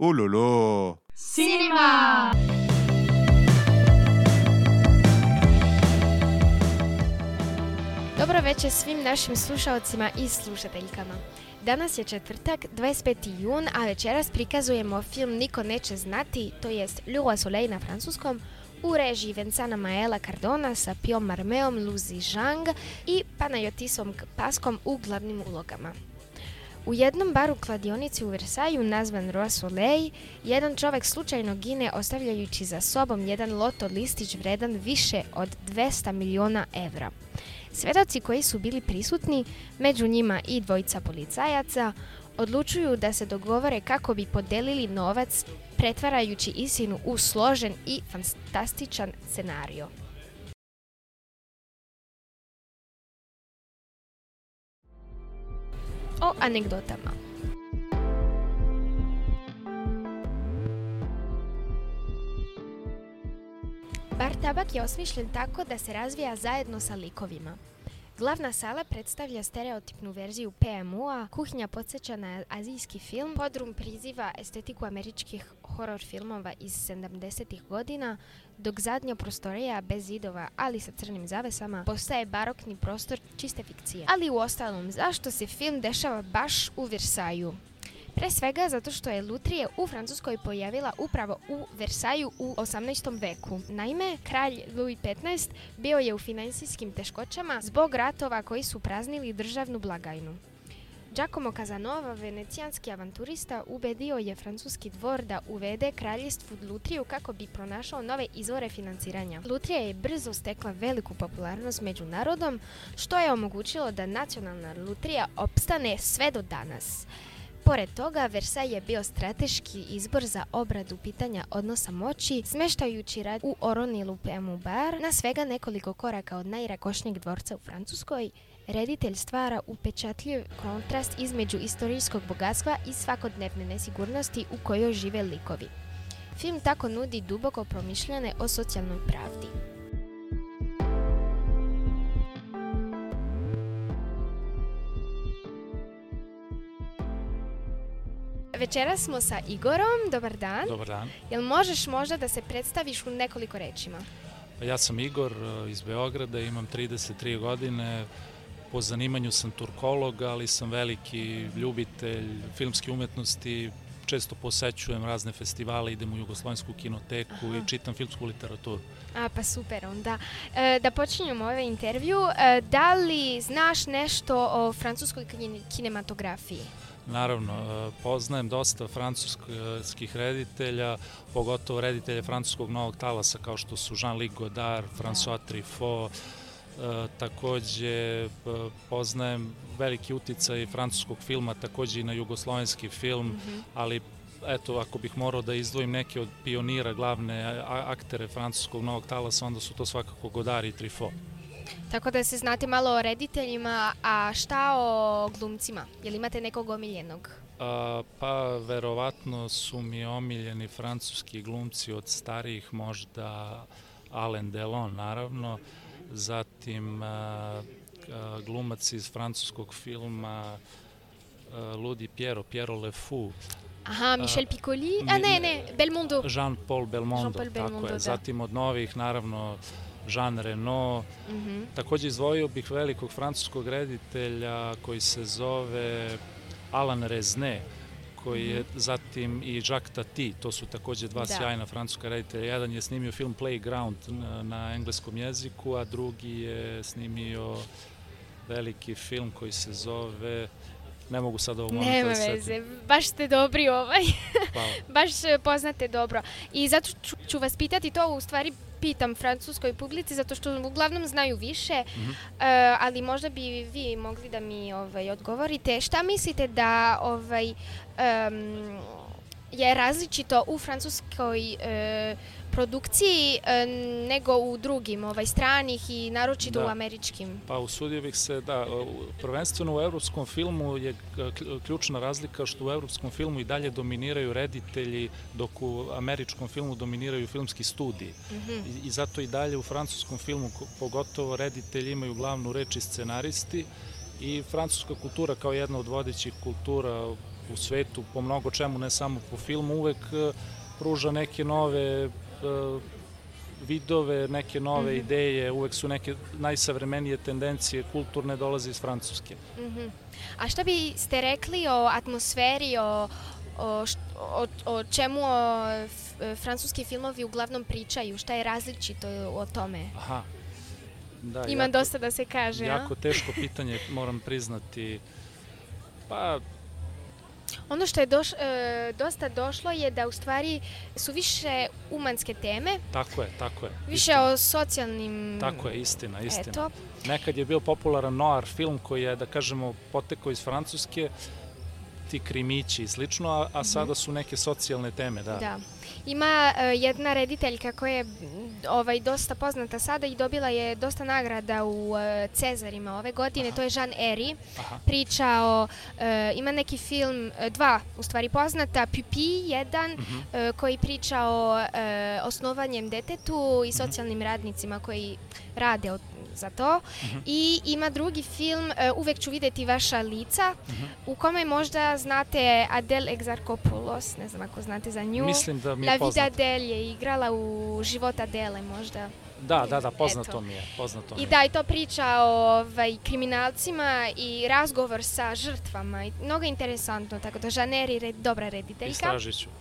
Ululu! Cinema! Dobro večer svim našim slušalcima i slušateljkama. Danas je četvrtak, 25. jun, a večeras prikazujemo film Niko neće znati, to jest Le Roi Soleil na francuskom, u režiji Vincenta Maela Cardona sa Pio Marmeom, Lucy Zhang i Panayotisom Paskom u glavnim ulogama. U jednom baru kladionici u Versaillesu nazvan Roi Soleil, jedan čovjek slučajno gine ostavljajući za sobom jedan loto listić vredan više od 200 miliona evra. Svedoci koji su bili prisutni, među njima i dvojica policajaca, odlučuju da se dogovore kako bi podelili novac, pretvarajući istinu u složen i fantastičan scenario. O anegdotama. Bar Tabak je osmišljen tako da se razvija zajedno sa likovima. Glavna sala predstavlja stereotipnu verziju PMU-a, kuhinja podsjeća na azijski film, podrum priziva estetiku američkih horor filmova iz 70-ih godina, dok zadnja prostorija bez zidova, ali sa crnim zavesama, postaje barokni prostor čiste fikcije. Ali uostalom, zašto se film dešava baš u Versaju? Pre svega zato što je lutrija u Francuskoj pojavila upravo u Versaju u 18. veku. Naime, kralj Louis XV bio je u finansijskim teškoćama zbog ratova koji su praznili državnu blagajnu. Giacomo Casanova, venecijanski avanturista, ubedio je francuski dvor da uvede kraljevstvu lutriju kako bi pronašao nove izvore financiranja. Lutrija je brzo stekla veliku popularnost među narodom, što je omogućilo da nacionalna lutrija opstane sve do danas. Pored toga, Versailles je bio strateški izbor za obradu pitanja odnosa moći, smeštajući rad u Oronilu PMU bar na svega nekoliko koraka od najrakošnijeg dvorca u Francuskoj. Reditelj stvara upečatljiv kontrast između istorijskog bogatstva i svakodnevne nesigurnosti u kojoj žive likovi. Film tako nudi duboko promišljanje o socijalnoj pravdi. Večeras smo sa Igorom, dobar dan. Dobar dan. Jel možeš možda da se predstaviš u nekoliko rečima? Ja sam Igor iz Beograda, imam 33 godine, po zanimanju sam turkolog, ali sam veliki ljubitelj filmske umetnosti, često posećujem razne festivale, idem u Jugoslovensku kinoteku i čitam filmsku literaturu. Pa super onda. Da počinjemo ovaj intervju, da li znaš nešto o francuskoj kinematografiji? Naravno, poznajem dosta francuskih reditelja, pogotovo reditelje francuskog novog talasa kao što su Jean-Luc Godard, François Truffaut. Takođe poznajem veliki uticaj francuskog filma, takođe i na jugoslovenski film, ali eto, ako bih morao da izdvojim neke od pionira, glavne aktere francuskog novog talasa, onda su to svakako Godard i Truffaut. Tako da se znate malo o rediteljima, a šta o glumcima? Jel imate nekog omiljenog? Pa, verovatno su mi omiljeni francuski glumci od starijih, možda Alain Delon, naravno, zatim glumac iz francuskog filma Ludi Pierrot Le Fou. Aha, Michel Piccoli? Ne, Belmondo. Jean-Paul Belmondo, tako je. Da. Zatim od novih, naravno, Jean Reno. Takođe izdvojio bih velikog francuskog reditelja koji se zove Alain Resnais, koji je zatim i Jacques Tati, to su takođe dva sjajna francuska reditelja. Jedan je snimio film Playground na engleskom jeziku, a drugi je snimio veliki film koji se zove... Ne mogu sad ovo momentu da setim. Nema veze, baš ste dobri baš poznate dobro. I zato ću vas pitati to, u stvari pitam francuskoj publici, zato što uglavnom znaju više, ali možda bi vi mogli da mi odgovorite. Šta mislite da je različito u francuskoj produkciji nego u drugim stranih i naročito u američkim? Pa usudio bih se da prvenstveno u evropskom filmu je ključna razlika što u evropskom filmu i dalje dominiraju reditelji, dok u američkom filmu dominiraju filmski studiji. I zato i dalje u francuskom filmu pogotovo reditelji imaju glavnu reč i scenaristi, i francuska kultura kao jedna od vodećih kultura u svetu po mnogo čemu, ne samo po filmu, uvek pruža neke nove vidove, neke nove ideje, uvek su neke najsavremenije tendencije kulturne dolaze iz Francuske. A šta biste rekli o atmosferi, o čemu francuski filmovi uglavnom pričaju? Šta je različito o tome? Aha. Da, ima dosta da se kaže. Jako teško pitanje, moram priznati. Pa... Ono što je dosta došlo je da u stvari su više umanske teme. Tako je. Više istina. O socijalnim... Tako je, istina. Eto. Nekad je bio popularan noir film koji je, da kažemo, potekao iz Francuske, ti krimići i slično, a sada su neke socijalne teme, da. Da. Ima jedna rediteljka koja je dosta poznata sada i dobila je dosta nagrada u Cezarima ove godine, to je Jean Eri. Priča o, ima neki film, dva u stvari poznata, Pupi jedan, koji priča o osnovanjem detetu i socijalnim radnicima koji rade za to. I ima drugi film, Uvek ću vidjeti vaša lica, u kome možda znate Adele Exarchopoulos, ne znam ako znate za nju. Mislim da mi je poznato. La Vida Adele je igrala u Život Adele možda. Da, poznato mi je. I da, i to priča o kriminalcima i razgovor sa žrtvama. Mnogo interesantno, tako da Jean Eri dobra rediteljka. Istražit ću.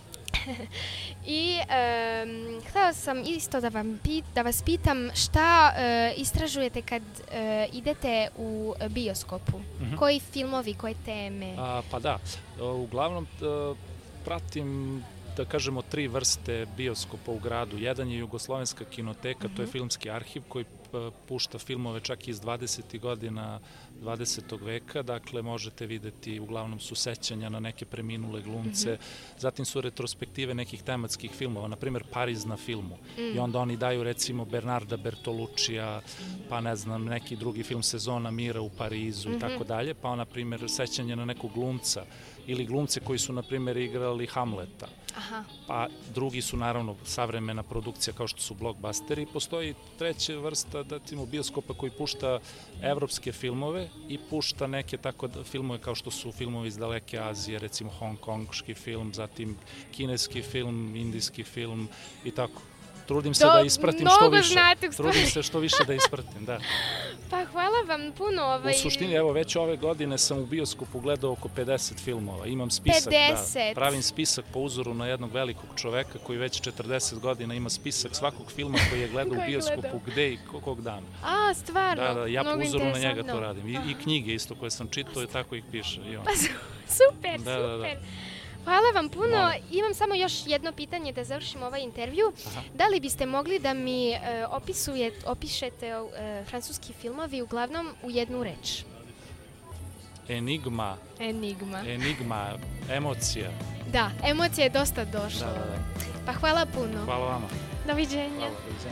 I htjela sam isto da vas pitam šta istražujete kad idete u bioskopu? Koji filmovi, koje teme? Pa da, uglavnom pratim, da kažemo, 3 vrste bioskopa u gradu. Jedan je Jugoslovenska kinoteka, to je filmski arhiv koji pušta filmove čak iz 20. godina 20. veka, dakle možete videti, uglavnom su sećanja na neke preminule glumce, zatim su retrospektive nekih tematskih filmova, na primjer Pariz na filmu, i onda oni daju recimo Bernarda Bertolucija, pa ne znam, neki drugi film Sezona mira u Parizu i tako dalje, pa na primjer sećanje na nekog glumca ili glumce koji su na primjer igrali Hamleta. Pa drugi su naravno savremena produkcija kao što su blockbusteri. Postoji treća vrsta bioskopa koji pušta evropske filmove i pušta neke tako filmove kao što su filmovi iz daleke Azije, recimo hongkonški film, zatim kineski film, indijski film i tako. Trudim se da ispratim što više. Trudim se što više da ispratim, da. Pa hvala vam puno. U suštini, evo, već ove godine sam u bioskopu gledao oko 50 filmova. Imam spisak, 50. Pravim spisak po uzoru na jednog velikog čoveka koji već 40 godina ima spisak svakog filma koji je gledao u bioskopu, gde i kog dana. A, stvarno? Da, ja po uzoru na njega to radim. I knjige isto koje sam čitao i tako ih piše. Pa super, super. Hvala vam puno. Imam samo još jedno pitanje da završim ovaj intervju. Da li biste mogli da mi opišete francuski filmovi uglavnom u jednu reč? Enigma, emocija. Da, emocija je dosta došla. Pa hvala puno. Hvala vama. Doviđenja.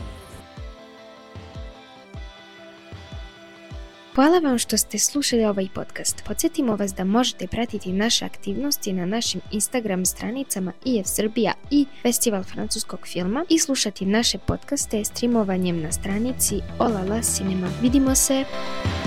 Hvala vam što ste slušali ovaj podcast. Podsjetimo vas da možete pratiti naše aktivnosti na našim Instagram stranicama IF Srbija i Festival francuskog filma i slušati naše podcaste streamovanjem na stranici Olala Cinema. Vidimo se!